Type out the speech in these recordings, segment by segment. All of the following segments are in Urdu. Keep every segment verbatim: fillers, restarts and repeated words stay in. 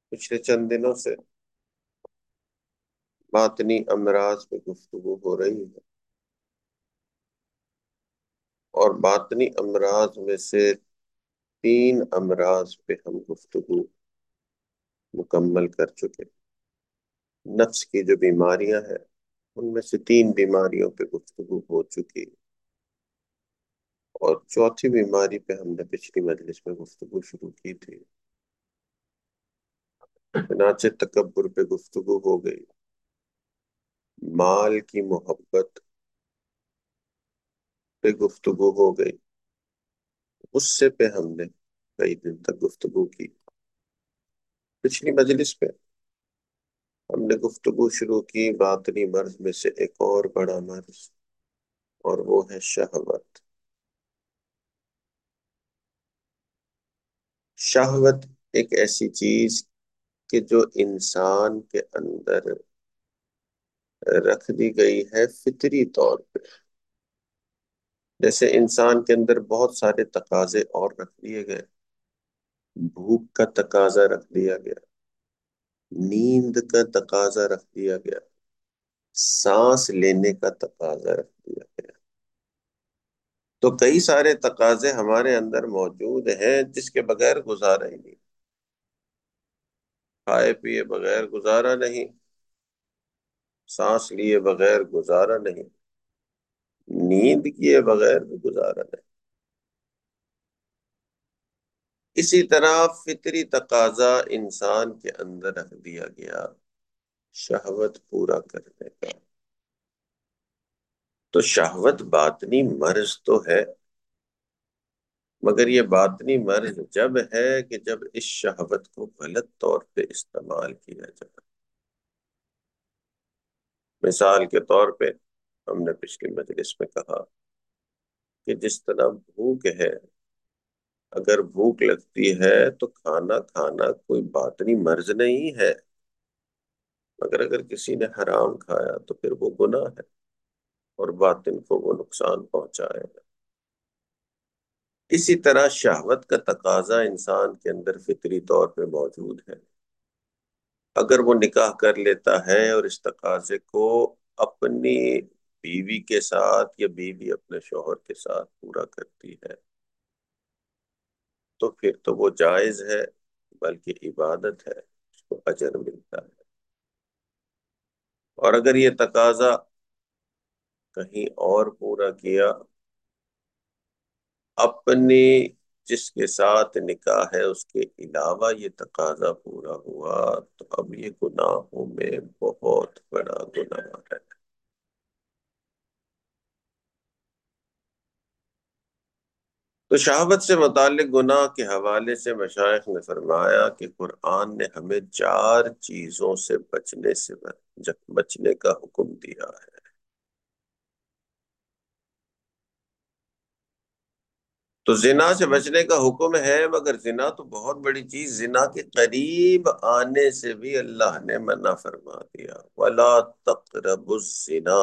پچھلے چند دنوں سے باطنی امراض پہ گفتگو ہو رہی ہے، اور باطنی امراض میں سے تین امراض پہ ہم گفتگو مکمل کر چکے۔ نفس کی جو بیماریاں ہیں ان میں سے تین بیماریوں پہ گفتگو ہو چکی، اور چوتھی بیماری پہ ہم نے پچھلی مجلس میں گفتگو شروع کی تھی۔ چنانچہ تکبر پہ گفتگو ہو گئی، مال کی محبت پہ گفتگو ہو گئی، غصے پہ ہم نے کئی دن تک گفتگو کی۔ پچھلی مجلس پہ ہم نے گفتگو شروع کی باطنی مرض میں سے ایک اور بڑا مرض، اور وہ ہے شہوت۔ شہوت ایک ایسی چیز کہ جو انسان کے اندر رکھ دی گئی ہے فطری طور پہ، جیسے انسان کے اندر بہت سارے تقاضے اور رکھ دیے گئے۔ بھوک کا تقاضا رکھ دیا گیا، نیند کا تقاضا رکھ دیا گیا، سانس لینے کا تقاضا رکھ دیا گیا۔ تو کئی سارے تقاضے ہمارے اندر موجود ہیں جس کے بغیر گزارا ہی نہیں۔ کھائے پیے بغیر گزارا نہیں، سانس لیے بغیر گزارا نہیں، نیند کیے بغیر بھی گزارا نہیں۔ اسی طرح فطری تقاضا انسان کے اندر رکھ دیا گیا شہوت پورا کرنے کا۔ تو شہوت باطنی مرض تو ہے، مگر یہ باطنی مرض جب ہے کہ جب اس شہوت کو غلط طور پہ استعمال کیا جائے۔ مثال کے طور پہ ہم نے پچھلی مجلس میں کہا کہ جس طرح بھوک ہے، اگر بھوک لگتی ہے تو کھانا کھانا کوئی باطنی مرض نہیں ہے، مگر اگر کسی نے حرام کھایا تو پھر وہ گناہ ہے اور باطن کو وہ نقصان پہنچائے گا۔ اسی طرح شہوت کا تقاضا انسان کے اندر فطری طور پہ موجود ہے۔ اگر وہ نکاح کر لیتا ہے اور اس تقاضے کو اپنی بیوی کے ساتھ یا بیوی اپنے شوہر کے ساتھ پورا کرتی ہے تو پھر تو وہ جائز ہے، بلکہ عبادت ہے، اس کو اجر ملتا ہے۔ اور اگر یہ تقاضا کہیں اور پورا کیا، اپنی جس کے ساتھ نکاح ہے اس کے علاوہ یہ تقاضا پورا ہوا، تو اب یہ گناہوں میں بہت بڑا گناہ ہے۔ تو شہوت سے متعلق گناہ کے حوالے سے مشائخ نے فرمایا کہ قرآن نے ہمیں چار چیزوں سے بچنے سے بچنے کا حکم دیا ہے۔ تو زنا سے بچنے کا حکم ہے، مگر زنا تو بہت بڑی چیز، زنا کے قریب آنے سے بھی اللہ نے منع فرما دیا، وَلَا تَقْرَبُوا الزِّنَا۔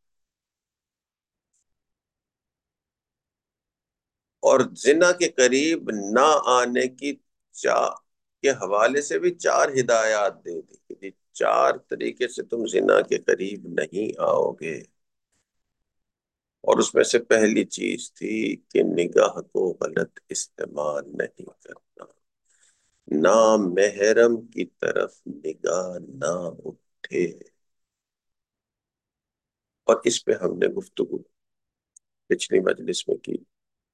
اور زنا کے قریب نہ آنے کی چاہ کے حوالے سے بھی چار ہدایات دے دی کہ جی چار طریقے سے تم زنا کے قریب نہیں آؤ گے۔ اور اس میں سے پہلی چیز تھی کہ نگاہ کو غلط استعمال نہیں کرنا، نامحرم کی طرف نگاہ نہ اٹھے۔ اور اس پہ ہم نے گفتگو پچھلی مجلس میں کی۔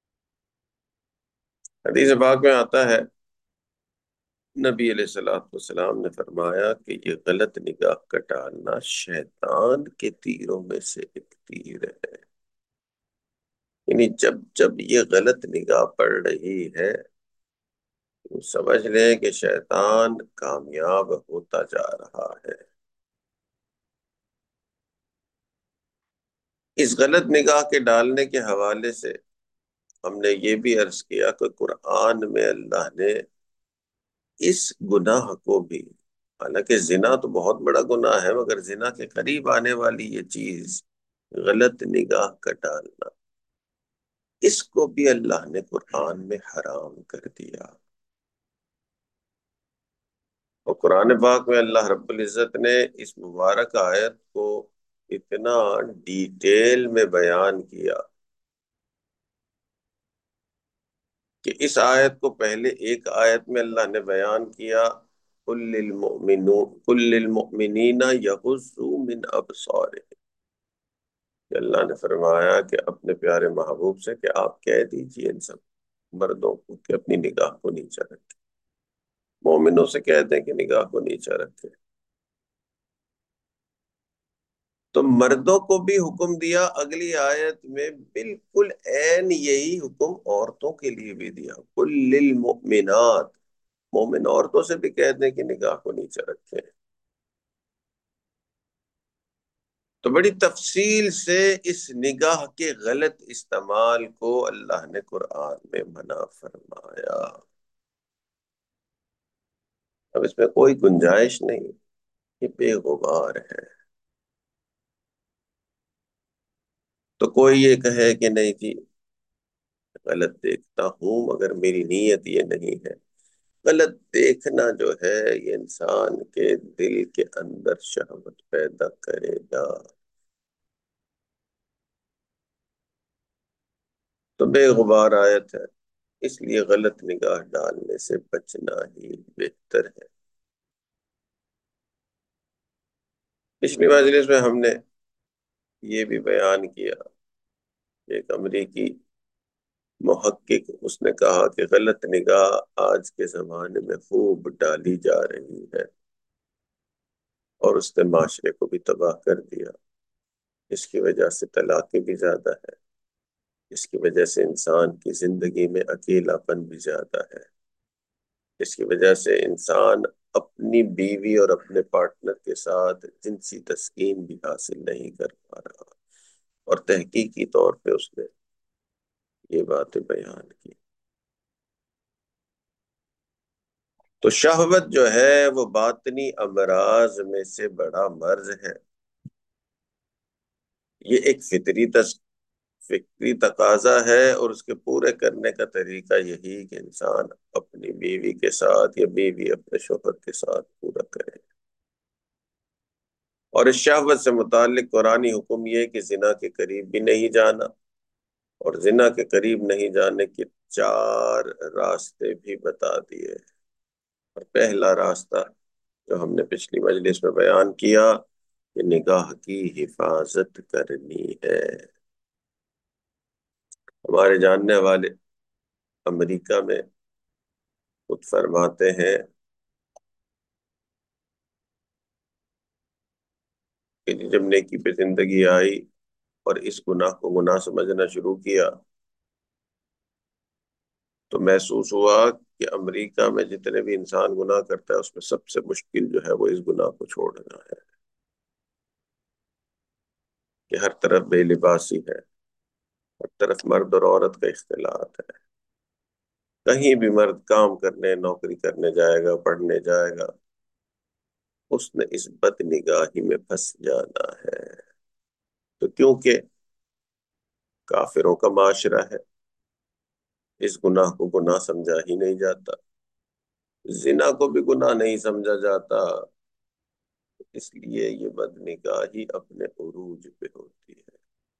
حدیث پاک میں آتا ہے، نبی علیہ الصلوۃ والسلام نے فرمایا کہ یہ غلط نگاہ کا ڈالنا شیطان کے تیروں میں سے ایک تیر ہے۔ یعنی جب جب یہ غلط نگاہ پڑ رہی ہے تو سمجھ لیں کہ شیطان کامیاب ہوتا جا رہا ہے۔ اس غلط نگاہ کے ڈالنے کے حوالے سے ہم نے یہ بھی عرض کیا کہ قرآن میں اللہ نے اس گناہ کو بھی، حالانکہ زنا تو بہت بڑا گناہ ہے، مگر زنا کے قریب آنے والی یہ چیز غلط نگاہ کا ڈالنا، اس کو بھی اللہ نے قرآن میں حرام کر دیا۔ اور قرآن پاک میں اللہ رب العزت نے اس مبارک آیت کو اتنا ڈیٹیل میں بیان کیا کہ اس آیت کو پہلے ایک آیت میں اللہ نے بیان کیا، قُل لِّلْمُؤْمِنُ- قُل لِّلْمُؤْمِنِينَ يَغُضُّوا مِنْ أَبْصَارِهِمْ، کہ اللہ نے فرمایا کہ اپنے پیارے محبوب سے کہ آپ کہہ دیجئے ان سب مردوں کو کہ اپنی نگاہ کو نیچا رکھیں، مومنوں سے کہہ دیں کہ نگاہ کو نیچا رکھیں۔ تو مردوں کو بھی حکم دیا، اگلی آیت میں بالکل عین یہی حکم عورتوں کے لیے بھی دیا، قُل لِّلْمُؤْمِنَاتِ، مومن عورتوں سے بھی کہہ دیں کہ نگاہ کو نیچے رکھیں۔ تو بڑی تفصیل سے اس نگاہ کے غلط استعمال کو اللہ نے قرآن میں منع فرمایا۔ اب اس میں کوئی گنجائش نہیں، یہ بے غبار ہے۔ تو کوئی یہ کہے کہ نہیں جی غلط دیکھتا ہوں مگر میری نیت یہ نہیں ہے، غلط دیکھنا جو ہے یہ انسان کے دل کے اندر شہوت پیدا کرے گا، تو بے غبار آیت ہے، اس لیے غلط نگاہ ڈالنے سے بچنا ہی بہتر ہے۔ پچھلی مجلس میں ہم نے یہ بھی بیان کیا کہ ایک امریکی محقق اس نے کہا کہ غلط نگاہ آج کے زمانے میں خوب ڈالی جا رہی ہے اور اس نے معاشرے کو بھی تباہ کر دیا، اس کی وجہ سے طلاقیں بھی زیادہ ہے، اس کی وجہ سے انسان کی زندگی میں اکیلا پن بھی زیادہ ہے، اس کی وجہ سے انسان اپنی بیوی اور اپنے پارٹنر کے ساتھ جنسی تسکین بھی حاصل نہیں کر پا رہا، اور تحقیقی طور پہ اس نے یہ باتیں بیان کی۔ تو شہوت جو ہے وہ باطنی امراض میں سے بڑا مرض ہے، یہ ایک فطری تس فطری تقاضا ہے، اور اس کے پورے کرنے کا طریقہ یہی کہ انسان اپنی بیوی کے ساتھ یا بیوی اپنے شوہر کے ساتھ پورا کرے۔ اور اس شہوت سے متعلق قرآنی حکم یہ کہ زنا کے قریب بھی نہیں جانا، اور زنا کے قریب نہیں جانے کے چار راستے بھی بتا دیے۔ اور پہلا راستہ جو ہم نے پچھلی مجلس میں بیان کیا کہ نگاہ کی حفاظت کرنی ہے۔ ہمارے جاننے والے امریکہ میں خود فرماتے ہیں کہ جب نیکی پہ زندگی آئی اور اس گناہ کو گناہ سمجھنا شروع کیا تو محسوس ہوا کہ امریکہ میں جتنے بھی انسان گناہ کرتا ہے اس میں سب سے مشکل جو ہے وہ اس گناہ کو چھوڑنا ہے، کہ ہر طرف بے لباسی ہے، ہر طرف مرد اور عورت کا اختلاط ہے، کہیں بھی مرد کام کرنے نوکری کرنے جائے گا پڑھنے جائے گا اس نے اس بد نگاہی میں پھنس جانا ہے۔ تو کیونکہ کافروں کا معاشرہ ہے اس گناہ کو گناہ سمجھا ہی نہیں جاتا، زنا کو بھی گناہ نہیں سمجھا جاتا، اس لیے یہ بد نگاہی اپنے عروج پہ ہوتی ہے۔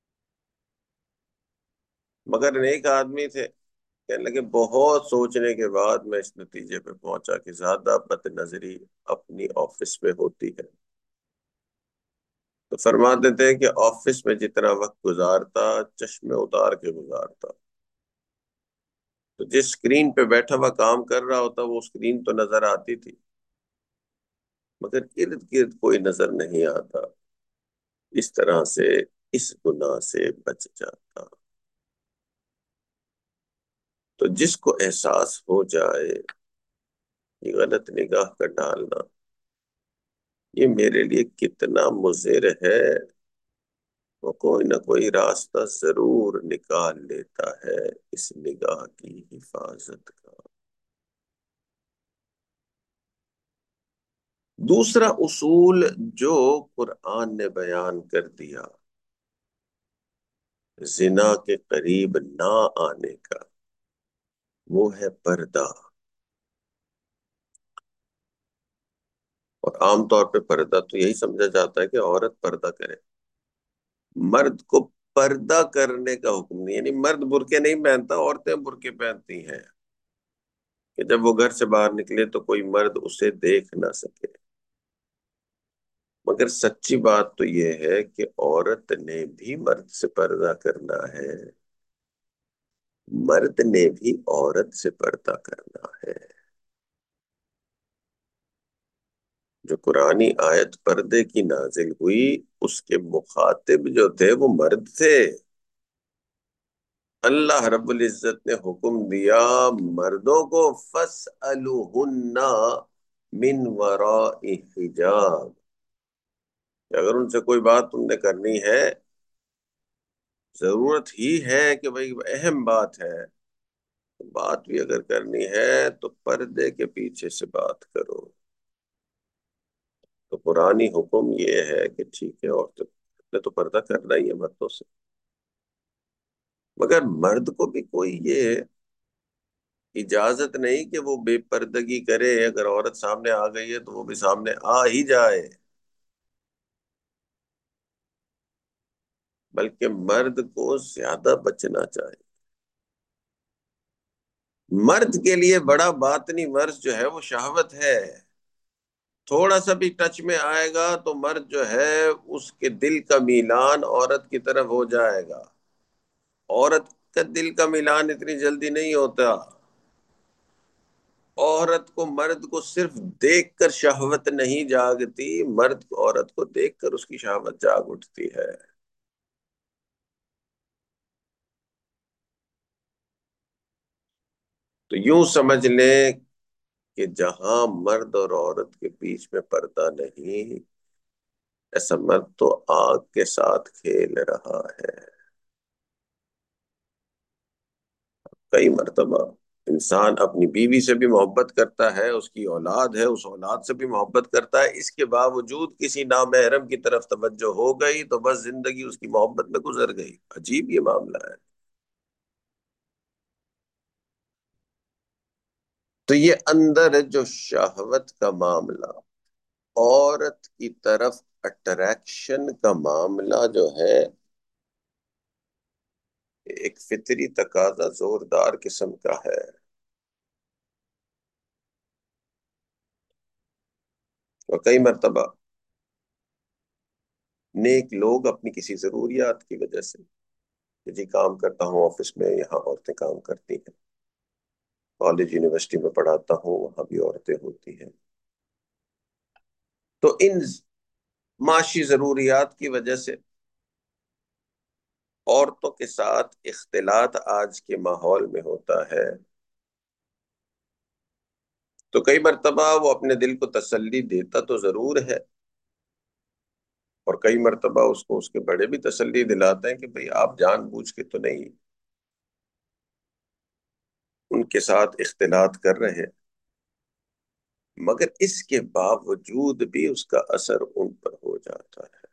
مگر نیک آدمی تھے، کہنے لگے بہت سوچنے کے بعد میں اس نتیجے پہ پہنچا کہ زیادہ بد نظری اپنی آفس میں ہوتی ہے۔ تو فرماتے تھے کہ آفس میں جتنا وقت گزارتا چشمے اتار کے گزارتا، تو جس اسکرین پہ بیٹھا ہوا کام کر رہا ہوتا وہ اسکرین تو نظر آتی تھی مگر ارد گرد کوئی نظر نہیں آتا، اس طرح سے اس گناہ سے بچ جاتا۔ تو جس کو احساس ہو جائے یہ غلط نگاہ کا ڈالنا یہ میرے لیے کتنا مضر ہے، وہ کوئی نہ کوئی راستہ ضرور نکال لیتا ہے اس نگاہ کی حفاظت کا۔ دوسرا اصول جو قرآن نے بیان کر دیا زنا کے قریب نہ آنے کا، وہ ہے پردہ۔ عام طور پہ پردہ تو یہی سمجھا جاتا ہے کہ عورت پردہ کرے، مرد کو پردہ کرنے کا حکم نہیں، یعنی مرد برقعے نہیں پہنتا، عورتیں برقعے پہنتی ہیں کہ جب وہ گھر سے باہر نکلے تو کوئی مرد اسے دیکھ نہ سکے۔ مگر سچی بات تو یہ ہے کہ عورت نے بھی مرد سے پردہ کرنا ہے، مرد نے بھی عورت سے پردہ کرنا ہے۔ جو قرآنی آیت پردے کی نازل ہوئی، اس کے مخاطب جو تھے وہ مرد تھے۔ اللہ رب العزت نے حکم دیا مردوں کو، فَاسْأَلُوهُنَّ مِنْ وَرَاءِ حجاب، کہ اگر ان سے کوئی بات تم نے کرنی ہے، ضرورت ہی ہے کہ بھئی اہم بات ہے، تو بات بھی اگر کرنی ہے تو پردے کے پیچھے سے بات کرو۔ تو قرآنی حکم یہ ہے کہ ٹھیک ہے، عورتوں نے تو پردہ کرنا ہی ہے مردوں سے، مگر مرد کو بھی کوئی یہ اجازت نہیں کہ وہ بے پردگی کرے، اگر عورت سامنے آ گئی ہے تو وہ بھی سامنے آ ہی جائے، بلکہ مرد کو زیادہ بچنا چاہیے۔ مرد کے لیے بڑا باطنی مرض جو ہے وہ شہوت ہے، تھوڑا سا بھی ٹچ میں آئے گا تو مرد جو ہے اس کے دل کا میلان عورت کی طرف ہو جائے گا۔ عورت کا دل کا میلان اتنی جلدی نہیں ہوتا، عورت کو مرد کو صرف دیکھ کر شہوت نہیں جاگتی، مرد کو عورت کو دیکھ کر اس کی شہوت جاگ اٹھتی ہے۔ تو یوں سمجھ لیں کہ جہاں مرد اور عورت کے بیچ میں پردہ نہیں، ایسا مرد تو آگ کے ساتھ کھیل رہا ہے۔ کئی مرتبہ انسان اپنی بیوی سے بھی محبت کرتا ہے، اس کی اولاد ہے اس اولاد سے بھی محبت کرتا ہے، اس کے باوجود کسی نامحرم کی طرف توجہ ہو گئی تو بس زندگی اس کی محبت میں گزر گئی۔ عجیب یہ معاملہ ہے۔ تو یہ اندر جو شہوت کا معاملہ، عورت کی طرف اٹریکشن کا معاملہ جو ہے، ایک فطری تقاضا زوردار قسم کا ہے۔ اور کئی مرتبہ نیک لوگ اپنی کسی ضروریات کی وجہ سے، کہ جی کام کرتا ہوں آفس میں، یہاں عورتیں کام کرتی ہیں، کالج یونیورسٹی میں پڑھاتا ہوں وہاں بھی عورتیں ہوتی ہیں، تو ان معاشی ضروریات کی وجہ سے عورتوں کے ساتھ اختلاط آج کے ماحول میں ہوتا ہے۔ تو کئی مرتبہ وہ اپنے دل کو تسلی دیتا تو ضرور ہے، اور کئی مرتبہ اس کو اس کے بڑے بھی تسلی دلاتے ہیں کہ بھئی آپ جان بوجھ کے تو نہیں ان کے ساتھ اختلاط کر رہے ہیں، مگر اس کے باوجود بھی اس کا اثر ان پر ہو جاتا ہے۔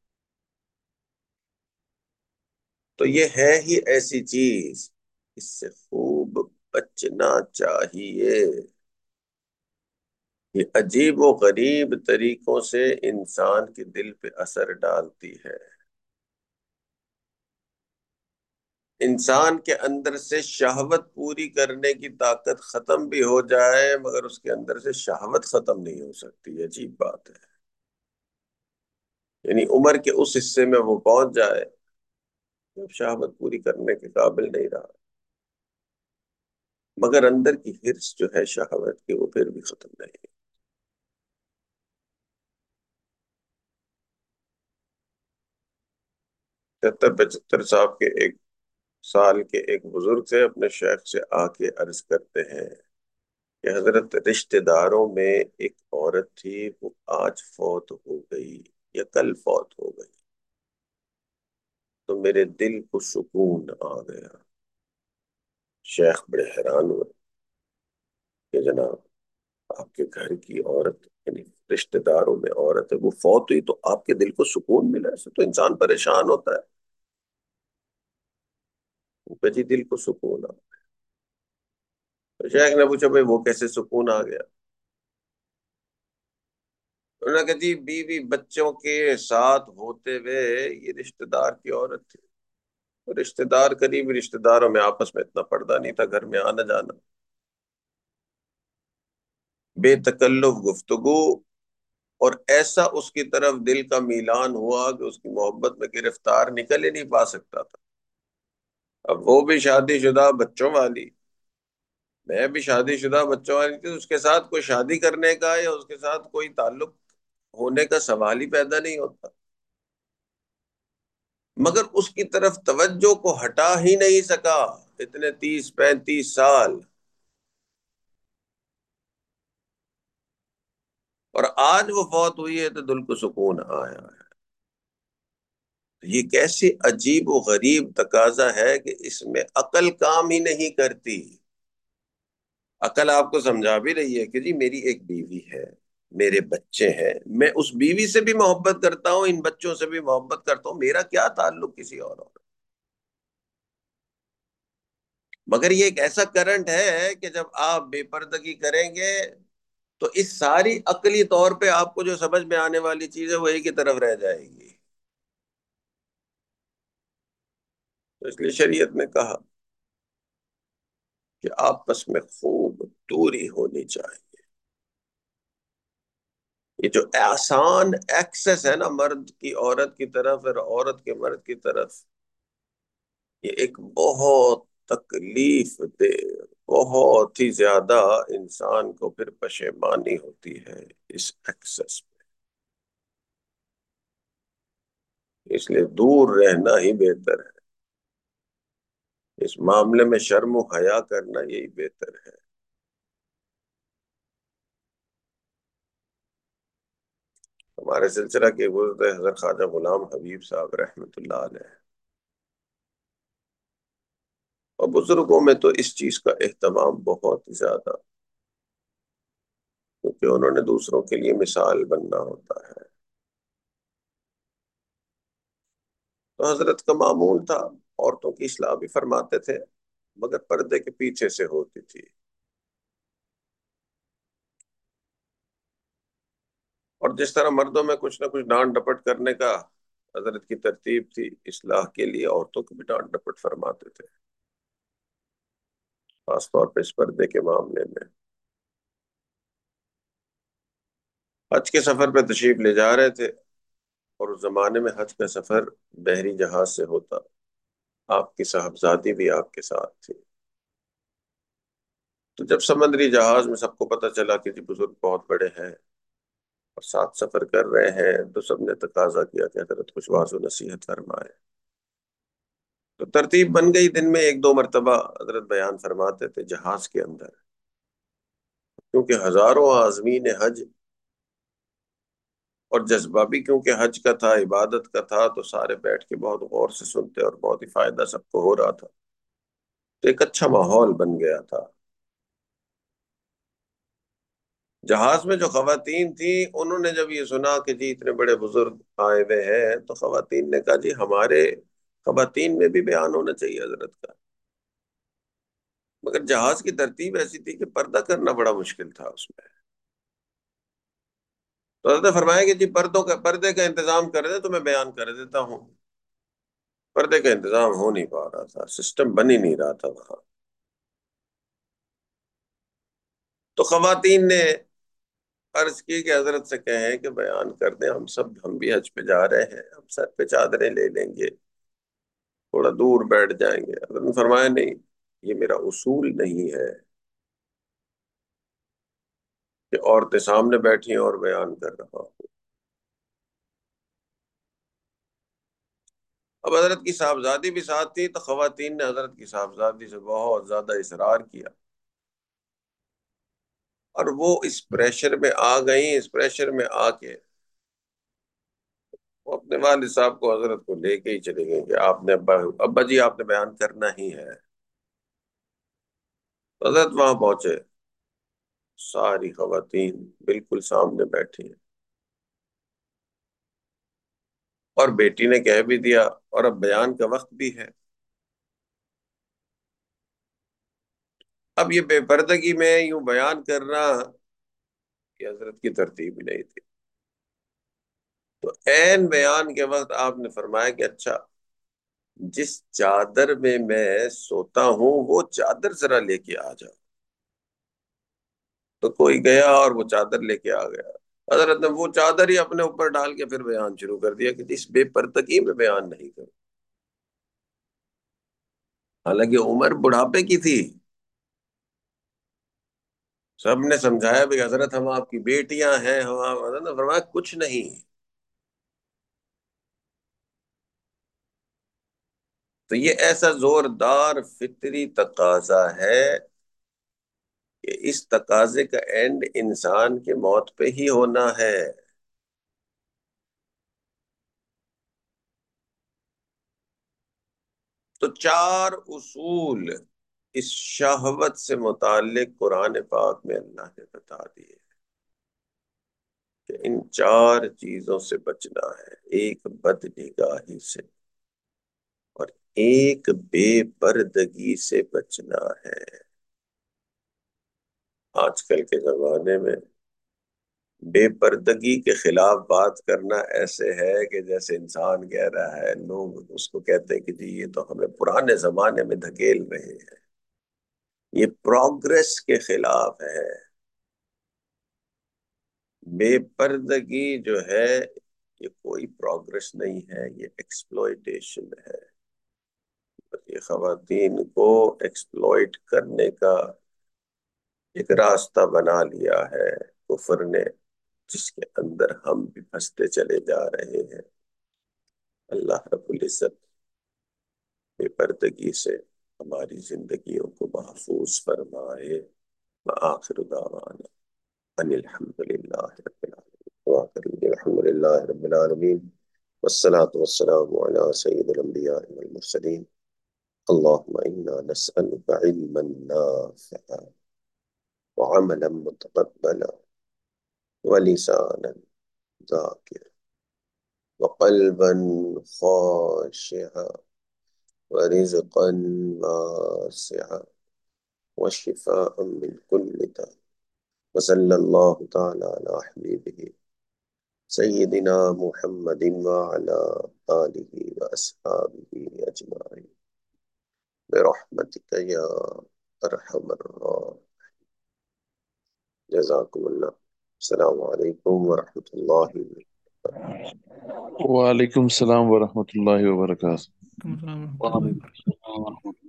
تو یہ ہے ہی ایسی چیز، اس سے خوب بچنا چاہیے۔ یہ عجیب و غریب طریقوں سے انسان کے دل پہ اثر ڈالتی ہے۔ انسان کے اندر سے شہوت پوری کرنے کی طاقت ختم بھی ہو جائے مگر اس کے اندر سے شہوت ختم نہیں ہو سکتی، عجیب بات ہے۔ یعنی عمر کے اس حصے میں وہ پہنچ جائے جب شہوت پوری کرنے کے قابل نہیں رہا، مگر اندر کی حرص جو ہے شہوت کی وہ پھر بھی ختم نہیں۔ ستر پچہتر صاحب کے ایک سال کے ایک بزرگ سے اپنے شیخ سے آ کے عرض کرتے ہیں کہ حضرت رشتہ داروں میں ایک عورت تھی، وہ آج فوت ہو گئی یا کل فوت ہو گئی، تو میرے دل کو سکون آ گیا۔ شیخ بڑے حیران ہوئے کہ جناب آپ کے گھر کی عورت، یعنی رشتہ داروں میں عورت ہے، وہ فوت ہوئی تو آپ کے دل کو سکون ملا؟ ایسے تو انسان پریشان ہوتا ہے۔ وہ جی دل کو سکون آ، تو شیخ نے پوچھا بھائی وہ کیسے سکون آ گیا؟ انہوں نے کہا جی بیوی بچوں کے ساتھ ہوتے ہوئے یہ رشتہ دار کی عورت تھی. رشتہ دار قریبی رشتہ داروں میں آپس میں اتنا پردہ نہیں تھا، گھر میں آنا جانا، بے تکلف گفتگو، اور ایسا اس کی طرف دل کا میلان ہوا کہ اس کی محبت میں گرفتار نکل ہی نہیں پا سکتا تھا. اب وہ بھی شادی شدہ بچوں والی، میں بھی شادی شدہ بچوں والی تھی، اس کے ساتھ کوئی شادی کرنے کا یا اس کے ساتھ کوئی تعلق ہونے کا سوال ہی پیدا نہیں ہوتا. مگر اس کی طرف توجہ کو ہٹا ہی نہیں سکا اتنے تیس پینتیس سال. اور آج وہ فوت ہوئی ہے تو دل کو سکون آیا ہے. یہ کیسی عجیب و غریب تقاضا ہے کہ اس میں عقل کام ہی نہیں کرتی. عقل آپ کو سمجھا بھی رہی ہے کہ جی میری ایک بیوی ہے، میرے بچے ہیں، میں اس بیوی سے بھی محبت کرتا ہوں، ان بچوں سے بھی محبت کرتا ہوں، میرا کیا تعلق کسی اور اور. مگر یہ ایک ایسا کرنٹ ہے کہ جب آپ بے پردگی کریں گے تو اس ساری عقلی طور پہ آپ کو جو سمجھ میں آنے والی چیز ہے وہ ایک ہی طرف رہ جائے گی. تو اس لیے شریعت نے کہا کہ آپس میں خوب دوری ہونی چاہیے. یہ جو آسان ایکسس ہے نا مرد کی عورت کی طرف اور عورت کے مرد کی طرف، یہ ایک بہت تکلیف دہ، بہت ہی زیادہ انسان کو پھر پشیمانی ہوتی ہے اس ایکسس میں. اس لیے دور رہنا ہی بہتر ہے. اس معاملے میں شرم و حیا کرنا یہی بہتر ہے. ہمارے سلسلہ کے گزرے حضرت خواجہ غلام حبیب صاحب رحمۃ اللہ علیہ، اور بزرگوں میں تو اس چیز کا اہتمام بہت ہی زیادہ، کیونکہ انہوں نے دوسروں کے لیے مثال بننا ہوتا ہے. تو حضرت کا معمول تھا، عورتوں کی اصلاح بھی فرماتے تھے مگر پردے کے پیچھے سے ہوتی تھی. اور جس طرح مردوں میں کچھ نہ کچھ ڈانٹ ڈپٹ کرنے کا حضرت کی ترتیب تھی، اصلاح کے لیے عورتوں کو بھی ڈانٹ ڈپٹ فرماتے تھے، خاص طور پہ اس پردے کے معاملے میں. حج کے سفر پہ تشریف لے جا رہے تھے، اور اس زمانے میں حج کا سفر بحری جہاز سے ہوتا. آپ کی صاحبزادی بھی آپ کے ساتھ تھی. تو جب سمندری جہاز میں سب کو پتہ چلا کہ جی بزرگ بہت بڑے ہیں اور ساتھ سفر کر رہے ہیں، تو سب نے تقاضا کیا کہ حضرت کچھ واعظ و نصیحت فرمائے. تو ترتیب بن گئی، دن میں ایک دو مرتبہ حضرت بیان فرماتے تھے جہاز کے اندر، کیونکہ ہزاروں عازمین حج، اور جذبہ بھی کیونکہ حج کا تھا، عبادت کا تھا، تو سارے بیٹھ کے بہت غور سے سنتے اور بہت ہی فائدہ سب کو ہو رہا تھا. تو ایک اچھا ماحول بن گیا تھا. جہاز میں جو خواتین تھیں انہوں نے جب یہ سنا کہ جی اتنے بڑے بزرگ آئے ہوئے ہیں، تو خواتین نے کہا جی ہمارے خواتین میں بھی بیان ہونا چاہیے حضرت کا. مگر جہاز کی ترتیب ایسی تھی کہ پردہ کرنا بڑا مشکل تھا اس میں. تو حضرت نے فرمایا کہ جی پردوں کا پردے کا انتظام کر دے تو میں بیان کر دیتا ہوں. پردے کا انتظام ہو نہیں پا رہا تھا، سسٹم بن ہی نہیں رہا تھا وہاں. تو خواتین نے عرض کی کہ حضرت سے کہیں کہ بیان کر دیں، ہم سب ہم بھی حج پہ جا رہے ہیں، ہم سر پہ چادریں لے لیں گے، تھوڑا دور بیٹھ جائیں گے. حضرت نے فرمایا نہیں، یہ میرا اصول نہیں ہے کہ عورتیں سامنے بیٹھی ہیں اور بیان کر رہا ہوں. اب حضرت کی صاحبزادی بھی ساتھ تھی، تو خواتین نے حضرت کی صاحبزادی سے بہت زیادہ اصرار کیا، اور وہ اس پریشر میں آ گئیں، اس پریشر میں آ کے وہ اپنے والد صاحب کو حضرت کو لے کے ہی چلے گئے کہ آپ نے ابا ابا جی آپ نے بیان کرنا ہی ہے. حضرت وہاں پہنچے، ساری خواتین بالکل سامنے بیٹھی ہیں، اور بیٹی نے کہہ بھی دیا اور اب بیان کا وقت بھی ہے. اب یہ بے پردگی میں یوں بیان کرنا، یہ حضرت کی ترتیب نہیں تھی. تو عین بیان کے وقت آپ نے فرمایا کہ اچھا، جس چادر میں میں سوتا ہوں وہ چادر ذرا لے کے آ جا. تو کوئی گیا اور وہ چادر لے کے آ گیا. حضرت نے وہ چادر ہی اپنے اوپر ڈال کے پھر بیان شروع کر دیا کہ اس بے پردگی میں بیان نہیں کروں. حالانکہ عمر بڑھاپے کی تھی. سب نے سمجھایا بھی حضرت ہم آپ کی بیٹیاں ہیں، ہم آپ، حضرت نے فرمایا کچھ نہیں. تو یہ ایسا زوردار فطری تقاضا ہے کہ اس تقاضے کا اینڈ انسان کے موت پہ ہی ہونا ہے. تو چار اصول اس شہوت سے متعلق قرآن پاک میں اللہ نے بتا دیے کہ ان چار چیزوں سے بچنا ہے. ایک بد نگاہی سے، اور ایک بے پردگی سے بچنا ہے. آج کل کے زمانے میں بے پردگی کے خلاف بات کرنا ایسے ہے کہ جیسے انسان کہہ رہا ہے، لوگ اس کو کہتے ہیں کہ جی یہ تو ہمیں پرانے زمانے میں دھکیل رہے ہیں. یہ پروگرس کے خلاف ہے. بے پردگی جو ہے یہ کوئی پروگرس نہیں ہے، یہ ایکسپلوئٹیشن ہے. یہ خواتین کو ایکسپلوئٹ کرنے کا ایک راستہ بنا لیا ہے کفر نے، جس کے اندر ہم بھی پھنستے چلے جا رہے ہیں. اللہ رب العزت بے پردگی سے ہماری زندگیوں کو محفوظ فرمائے. وآخر دعوانا ان الحمد للہ رب العالمین. دعا کریے. الحمد للہ رب العالمین، والصلاة والسلام على سید الانبیاء والمرسلین. اللهم انا نسألك علما نافعا وعملا متقبلا ولسانا ذاكرا وقلبا خاشعا ورزقا واسعا وشفاء من كل داء. وصلى الله تعالى على حبيبه سيدنا محمد وعلى آله وأصحابه أجمعين برحمتك يا أرحم الراحمين. جزاكم الله. السلام عليكم ورحمة الله وبركاته. وعلیکم السلام ورحمۃ اللہ وبرکاتہ. وعلیکم السلام ورحمۃ اللہ وبرکاتہ.